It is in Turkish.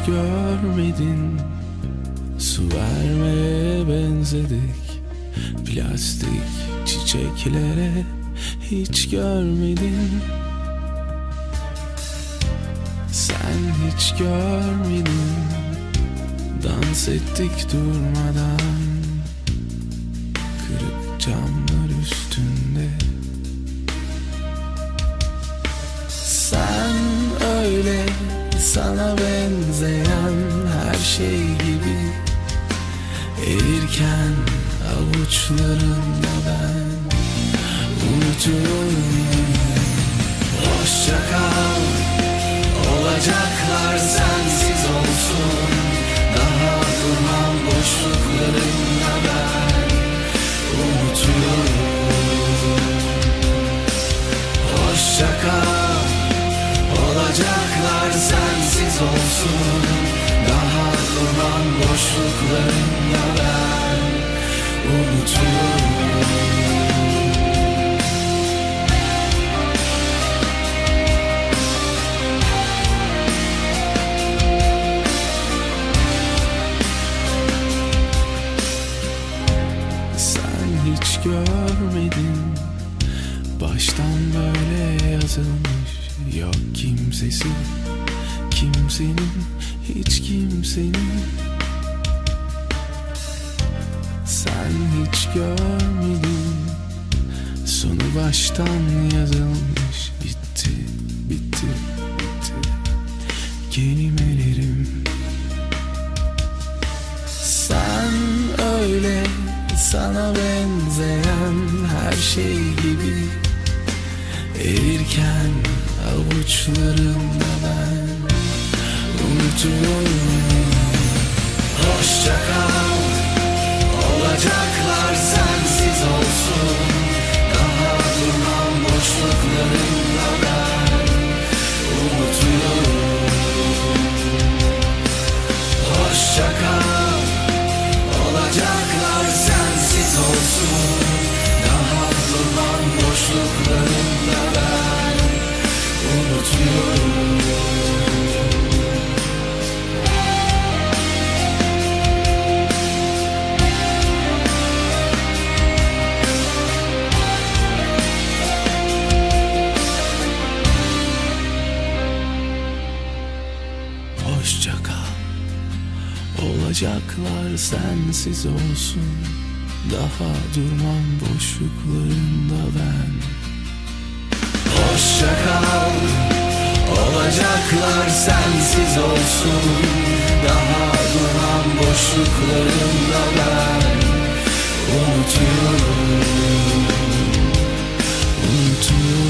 görmedin. Su vermeye benzedik, plastik çiçeklere hiç görmedin. Sen hiç görmedin. Dans ettik durmadan, kırık camlar üstünde. Sen öyle, sana benzeyen her şey gibi erirken avuçlarımda ben unutuyorum. Hoşça kal, olacaklar sensiz olsun. Daha durmam boşluklarımda ben unutuyorum. Hoşça kal, olacaklar sensiz olsun. Daha durmam boşluklarımda ben unutuyorum. Hiç görmedin, baştan böyle yazılmış. Yok kimsesi, kimsenin, hiç kimsenin. Sen hiç görmedin, sonu baştan yazılmış. Bitti, bitti, bitti kelimelerim. Sen öyle, sana benzeyen her şey gibi erirken avuçlarımda ben unutuyorum. Hoşça kal, olacaklar sensiz olsun. Daha durmam boşluklarımda ben unutuyorum. Hoşça kal, olacaklar sensiz olsun. Daha durmam boşluklarımda ben unutuyorum. Hoşça kal, olacaklar sensiz olsun. Daha durmam boşluklarında ben. Hoşça kal, olacaklar sensiz olsun. Daha durmam boşluklarında ben unutuyorum, unutuyorum.